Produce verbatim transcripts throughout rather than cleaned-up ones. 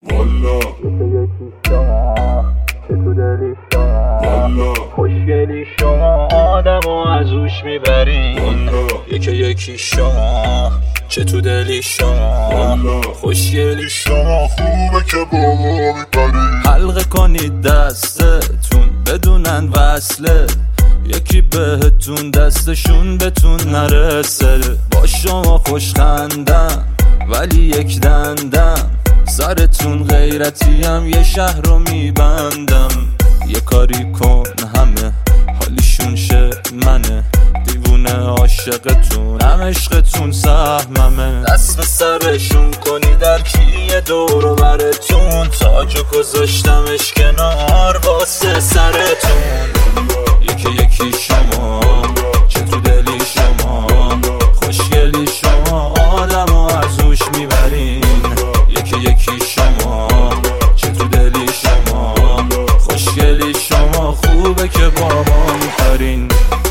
والا یکی شما چه تو دلی شما والا خوشگلی شما آدمو از روش میبرین والا یکی یکی شما چه تو دلی شما والا خوشگلی شما خوبه که با ما میپرین. حلقه کنید دستتون بدونن وصله یکی بهتون دستشون بتون نرسه با شما خوشخندم ولی یک دندم سرتون غیرتیم یه شهر رو میبندم یه کاری کن همه حالیشون شه منه دیوونه عاشقتون هم عشقتون سهممه دست به سرشون کنی در کیه دور و برتون تاجو گذاشتمش کنار واسه سرتون یکی یکی شما چه تو دلی شما خوشگلی شما آدمو از روش میبرین یکی یکی شما چه تو دلی شما خوشگلی شما خوبه که با ما میپرین.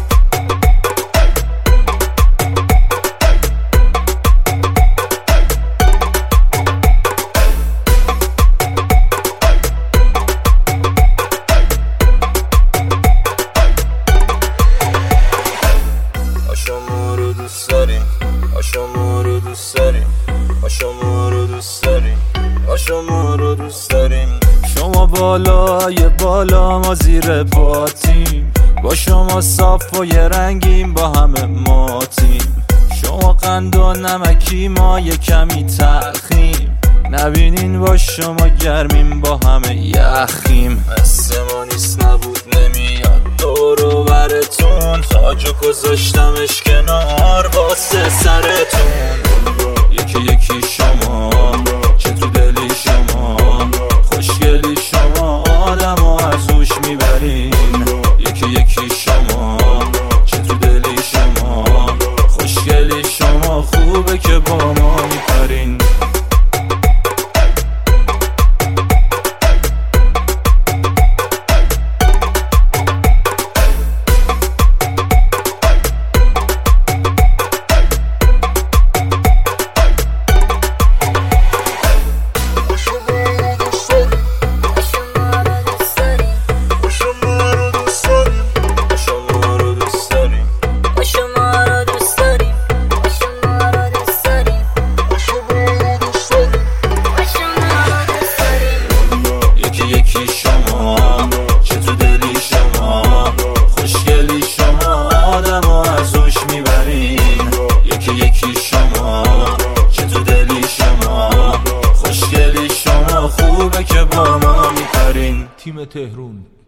شما رو دوست داریم شما رو دوست داریم شما رو دوست داریم شما رو دوست داریم شما بالای بالا ما زیر پاتیم با شما صاف و یه رنگیم با همه ماتیم شما قند و نمکی ما یه کمی تلخیم نبینین با شما گرمیم با همه یخیم مثل ما نیست نبود نمیاد دور و برتون تاجو گذاشتمش کنار واسه سرتون یکی یکی شما چه تو دلی شما خوشگلی شما آدمو از روش میبرین یکی یکی شما چه تو دلی شما خوشگلی شما خوبه که با ما میپرین. یکی شما چه تو دلی شما خوشگلی شما آدمو از روش میبرین یکی یکی شما چه تو دلی شما خوشگلی شما خوبه که با ما میپرین. تیم تهرون